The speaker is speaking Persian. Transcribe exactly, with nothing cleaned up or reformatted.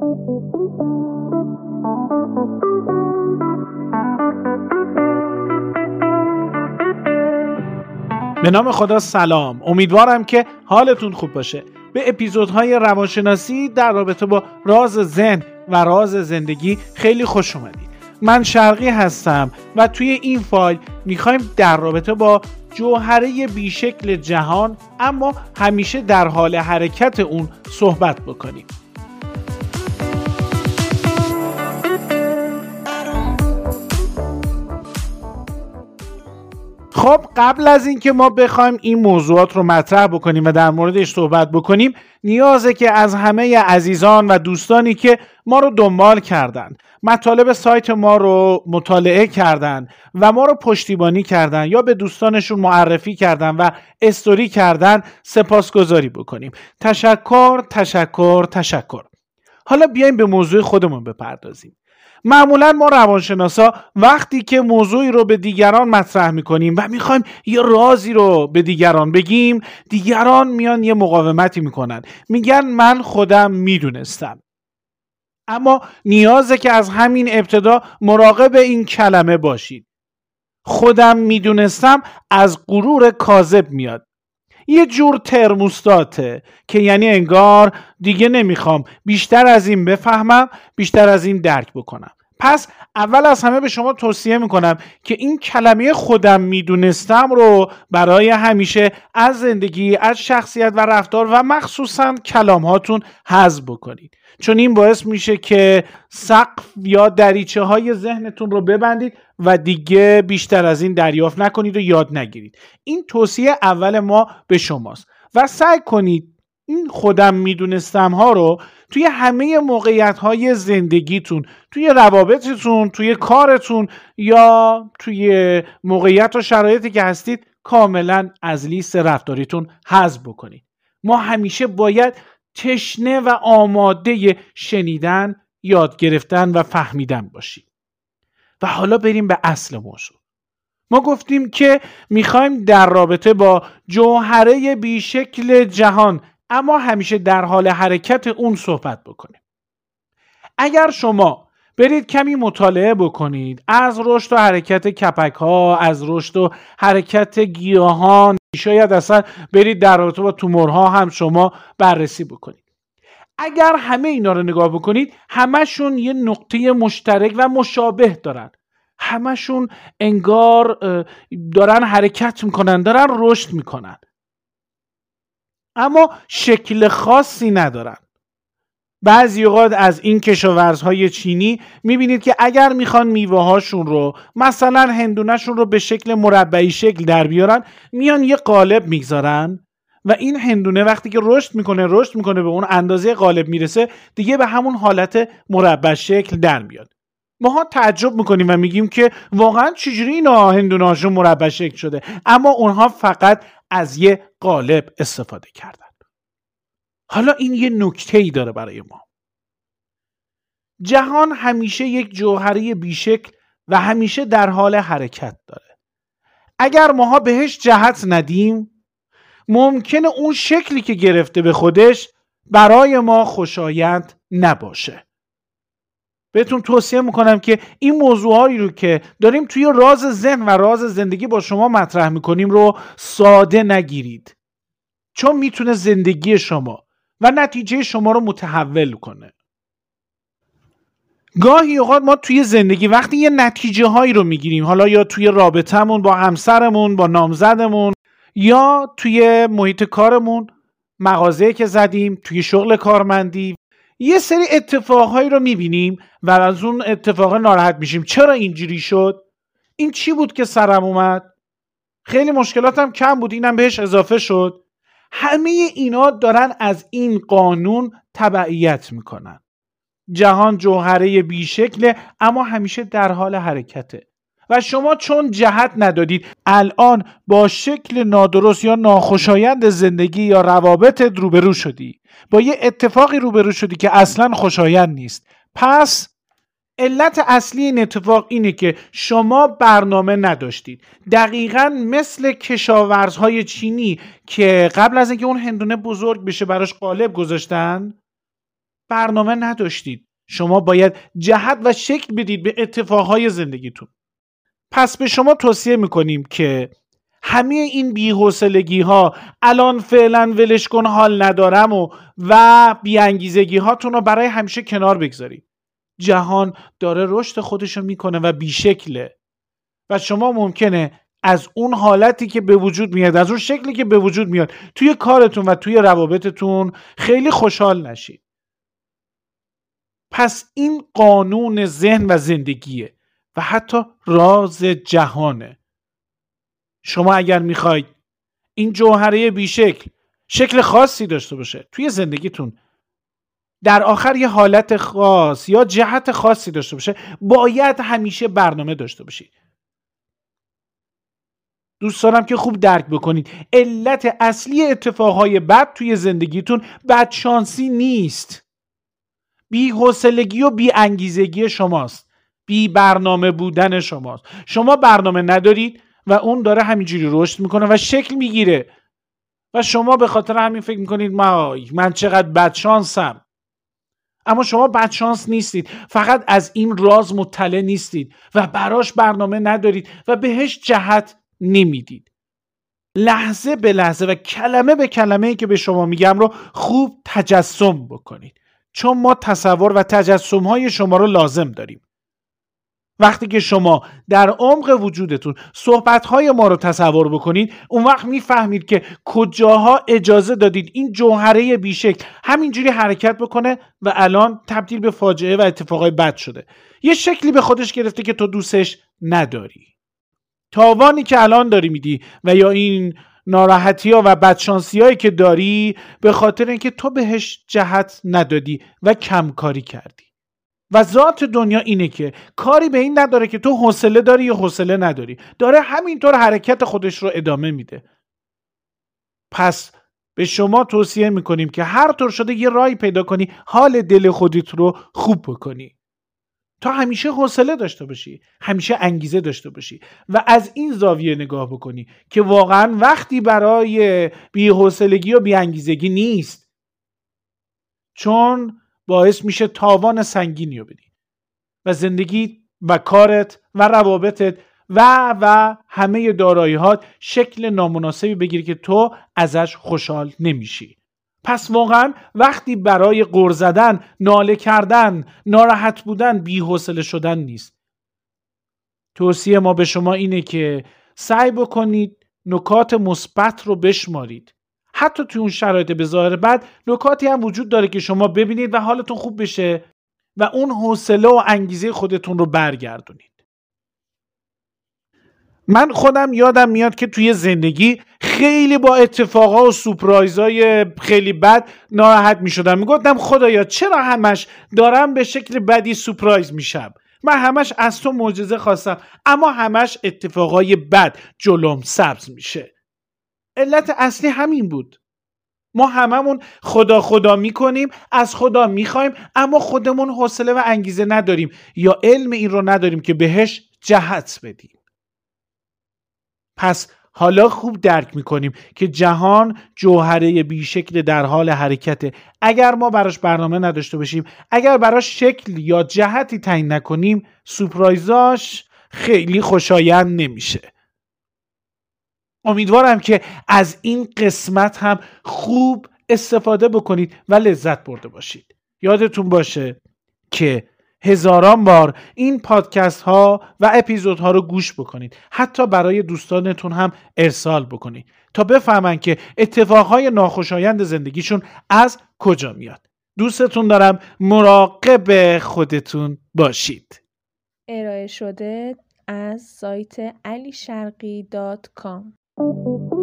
به نام خدا سلام، امیدوارم که حالتون خوب باشه. به اپیزودهای روانشناسی در رابطه با راز ذهن و راز زندگی خیلی خوش اومدید. من شرقی هستم و توی این فایل میخوایم در رابطه با جوهره بیشکل جهان اما همیشه در حال حرکت اون صحبت بکنیم. خب قبل از اینکه ما بخوایم این موضوعات رو مطرح بکنیم و در موردش صحبت بکنیم، نیازه که از همه عزیزان و دوستانی که ما رو دنبال کردن، مطالب سایت ما رو مطالعه کردن و ما رو پشتیبانی کردن یا به دوستانشون معرفی کردن و استوری کردن سپاسگزاری بکنیم. تشکر، تشکر، تشکر. حالا بیایم به موضوع خودمون بپردازیم. معمولا ما روانشناسا وقتی که موضوعی رو به دیگران مطرح میکنیم و میخوایم یه رازی رو به دیگران بگیم، دیگران میان یه مقاومتی میکنن، میگن من خودم میدونستم. اما نیازه که از همین ابتدا مراقب این کلمه باشید. خودم میدونستم از غرور کاذب میاد. یه جور ترموستاته که یعنی انگار دیگه نمیخوام بیشتر از این بفهمم، بیشتر از این درک بکنم. پس اول از همه به شما توصیه میکنم که این کلمه خودم میدونستم رو برای همیشه از زندگی، از شخصیت و رفتار و مخصوصا کلامهاتون حذف بکنید، چون این باعث میشه که سقف یا دریچه های ذهنتون رو ببندید و دیگه بیشتر از این دریافت نکنید و یاد نگیرید. این توصیه اول ما به شماست و سعی کنید این خودم میدونستم ها رو توی همه موقعیت های زندگیتون، توی روابطتون، توی کارتون یا توی موقعیت و شرایطی که هستید کاملا از لیست رفتاریتون حذف بکنید. ما همیشه باید تشنه و آماده شنیدن، یاد گرفتن و فهمیدن باشیم. و حالا بریم به اصل موضوع. ما گفتیم که میخوایم در رابطه با جوهره بیشکل جهان اما همیشه در حال حرکت اون صحبت بکنیم. اگر شما برید کمی مطالعه بکنید از رشد و حرکت کپک ها، از رشد و حرکت گیاهان، شاید اصلا برید در رابطه با تومورها هم شما بررسی بکنید. اگر همه اینا رو نگاه بکنید، همشون یه نقطه مشترک و مشابه دارن. همشون انگار دارن حرکت میکنن، دارن رشد میکنن، اما شکل خاصی ندارن. بعضی اوقات از این کشاورزهای چینی میبینید که اگر میخوان میوه هاشون رو، مثلا هندونهشون رو به شکل مربعی شکل در بیارن، میان یه قالب میگذارن و این هندونه وقتی که رشد میکنه رشد میکنه به اون اندازه قالب میرسه، دیگه به همون حالت مربع شکل در میاد. ماها تعجب میکنیم و میگیم که واقعا چجوری اینا هندونه هاشون مربع شکل شده، اما اونها فقط از یه قالب استفاده کردن. حالا این یه نکته‌ای داره برای ما. جهان همیشه یک جوهره بیشکل و همیشه در حال حرکت داره. اگر ماها بهش جهت ندیم، ممکنه اون شکلی که گرفته به خودش برای ما خوشایند نباشه. بهتون توصیه میکنم که این موضوعایی رو که داریم توی راز ذهن و راز زندگی با شما مطرح میکنیم رو ساده نگیرید، چون میتونه زندگی شما و نتیجه شما رو متحول کنه. گاهی اوقات ما توی زندگی وقتی یه نتیجه هایی رو میگیریم، حالا یا توی رابطمون با همسرمون، با نامزدمون، یا توی محیط کارمون، مغازه‌ای که زدیم، توی شغل کارمندی، یه سری اتفاقهایی رو میبینیم و از اون اتفاق ناراحت میشیم. چرا اینجوری شد؟ این چی بود که سرم اومد؟ خیلی مشکلاتم کم بود، اینم بهش اضافه شد. همه اینا دارن از این قانون تبعیت میکنن. جهان جوهره بیشکله اما همیشه در حال حرکته و شما چون جهت ندادید الان با شکل نادرست یا ناخوشایند زندگی یا روابطت روبرو شدی، با یه اتفاقی روبرو شدی که اصلا خوشایند نیست. پس علت اصلی این اتفاق اینه که شما برنامه نداشتید. دقیقاً مثل کشاورزهای چینی که قبل از اینکه اون هندونه بزرگ بشه براش قالب گذاشتن، برنامه نداشتید. شما باید جهت و شکل بدید به اتفاقهای زندگیتون. پس به شما توصیه میکنیم که همه این بی‌حوصلگی ها، الان فعلا ولش کن حال ندارم و و بی‌انگیزگی هاتون رو برای همیشه کنار بگذارید. جهان داره رشد خودشو میکنه و بیشکله و شما ممکنه از اون حالتی که به وجود میاد، از اون شکلی که به وجود میاد توی کارتون و توی روابطتون خیلی خوشحال نشید. پس این قانون ذهن و زندگیه و حتی راز جهانه. شما اگر میخواید این جوهره بیشکل شکل خاصی داشته باشه توی زندگیتون، در آخر یه حالت خاص یا جهت خاصی داشته باشه، باید همیشه برنامه داشته باشید. دوست دارم که خوب درک بکنید علت اصلی اتفاقهای بد توی زندگیتون بدشانسی نیست. بی حوصلگی و بی انگیزگی شماست. بی برنامه بودن شماست. شما برنامه ندارید و اون داره همینجوری رشد میکنه و شکل میگیره و شما به خاطر همین فکر میکنید من من چقدر بدشانسم. اما شما بدشانس نیستید، فقط از این راز مطلع نیستید و براش برنامه ندارید و بهش جهت نمیدید. لحظه به لحظه و کلمه به کلمه‌ای که به شما میگم رو خوب تجسم بکنید، چون ما تصور و تجسم‌های شما رو لازم داریم. وقتی که شما در عمق وجودتون صحبت‌های ما رو تصور بکنید، اون وقت میفهمید که کجاها اجازه دادید این جوهره بیشکل همینجوری حرکت بکنه و الان تبدیل به فاجعه و اتفاقای بد شده. یه شکلی به خودش گرفته که تو دوستش نداری. تاوانی که الان داری میدی و یا این ناراحتی‌ها و بدشانسی‌هایی که داری به خاطر اینکه تو بهش جهت ندادی و کمکاری کردی. و ذات دنیا اینه که کاری به این نداره که تو حوصله داری یا حوصله نداری، داره همینطور حرکت خودش رو ادامه میده. پس به شما توصیه میکنیم که هر طور شده یه راهی پیدا کنی حال دل خودت رو خوب بکنی تا همیشه حوصله داشته باشی، همیشه انگیزه داشته باشی و از این زاویه نگاه بکنی که واقعا وقتی برای بی‌حوصلگی و بی‌انگیزگی نیست، چون باعث میشه تاوان سنگینی رو بدی و زندگی و کارت و روابطت و و همه دارایی‌هات شکل نامناسبی بگیری که تو ازش خوشحال نمیشی. پس واقعا وقتی برای غر زدن، ناله کردن، ناراحت بودن، بی‌حوصله شدن نیست. توصیه ما به شما اینه که سعی بکنید نکات مثبت رو بشمارید. حتی توی اون شرایط به ظاهر بد نکاتی هم وجود داره که شما ببینید و حالتون خوب بشه و اون حوصله و انگیزه خودتون رو برگردونید. من خودم یادم میاد که توی زندگی خیلی با اتفاقا و سورپرایزای خیلی بد ناراحت میشدم. میگفتم خدایا چرا همش دارم به شکل بدی سورپرایز میشم؟ من همش از تو معجزه خواستم اما همش اتفاقای بد جلوم سبز میشه. علت اصلی همین بود. ما هممون خدا خدا میکنیم، از خدا میخوایم، اما خودمون حوصله و انگیزه نداریم یا علم این رو نداریم که بهش جهت بدیم. پس حالا خوب درک میکنیم که جهان جوهره بیشکل در حال حرکته. اگر ما براش برنامه نداشته باشیم، اگر براش شکل یا جهتی تعیین نکنیم، سورپرایزاش خیلی خوشایند نمیشه. امیدوارم که از این قسمت هم خوب استفاده بکنید و لذت برده باشید. یادتون باشه که هزاران بار این پادکست ها و اپیزود ها رو گوش بکنید، حتی برای دوستانتون هم ارسال بکنید تا بفهمن که اتفاقهای ناخوشایند زندگیشون از کجا میاد. دوستتون دارم، مراقب خودتون باشید. ارائه شده از سایت علی شرقی دات کام.